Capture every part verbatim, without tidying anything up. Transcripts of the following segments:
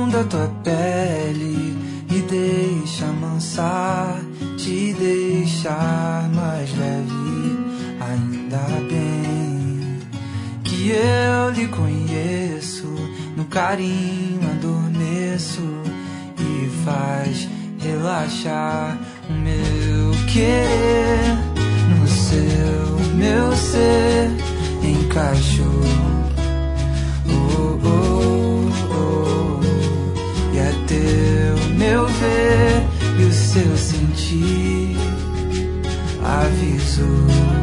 som da tua pele me deixa amansar, te deixar mais leve. Ainda bem que eu lhe conheço, no carinho adormeço e faz relaxar o meu querer. No seu, meu ser encaixou. Oh, oh, oh. E é teu meu ver e o seu sentir avisou.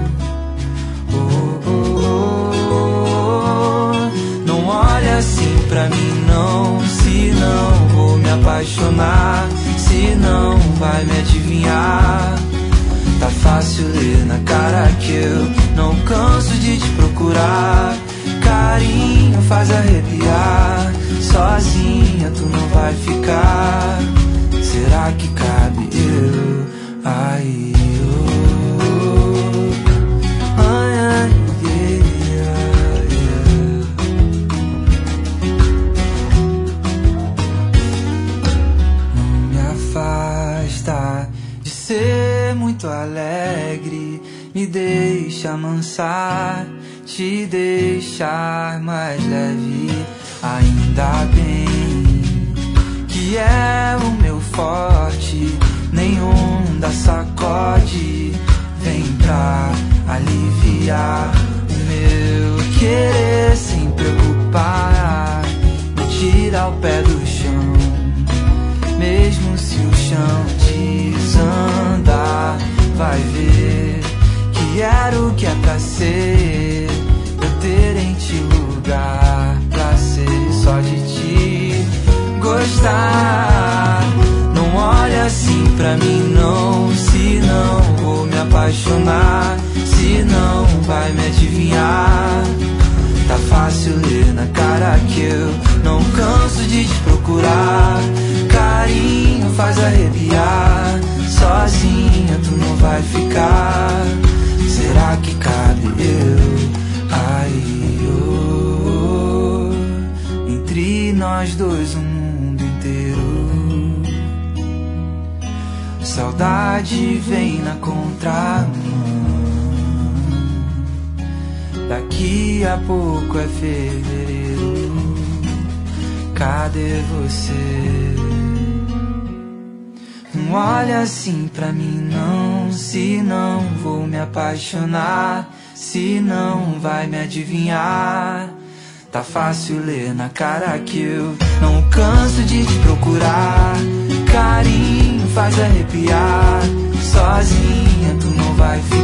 Oh, oh, oh. Não olha assim pra mim não, senão vou me apaixonar, senão vai me adivinhar. Tá fácil ler na cara que eu não canso de te procurar. Carinho faz arrepiar, sozinha tu não vai ficar. Será que cabe eu aí? Oh, ai, ai, yeah, yeah. Não me afasta de ser muito alegre, me deixa amansar, te deixar mais leve. Ainda bem que é o meu forte, nenhum da sacode vem pra aliviar o meu querer sem preocupar, me tira o pé do chão, mesmo se o chão desandar. Vai ver que era o que é pra ser, eu ter em ti lugar pra ser só de ti gostar. Não olha assim pra mim não, senão vou me apaixonar, senão vai me adivinhar. Tá fácil ler na cara que eu não canso de te procurar. Carinho faz arrepiar, sozinha tu não vai ficar. Será que cabe eu aí? Oh, entre nós dois o mundo inteiro. Saudade vem na contramão, daqui a pouco é fevereiro. Cadê você? Não olha assim pra mim não, senão vou me apaixonar, senão vai me adivinhar. Tá fácil ler na cara que eu não canso de te procurar. Carinho faz arrepiar, sozinha tu não vai ficar.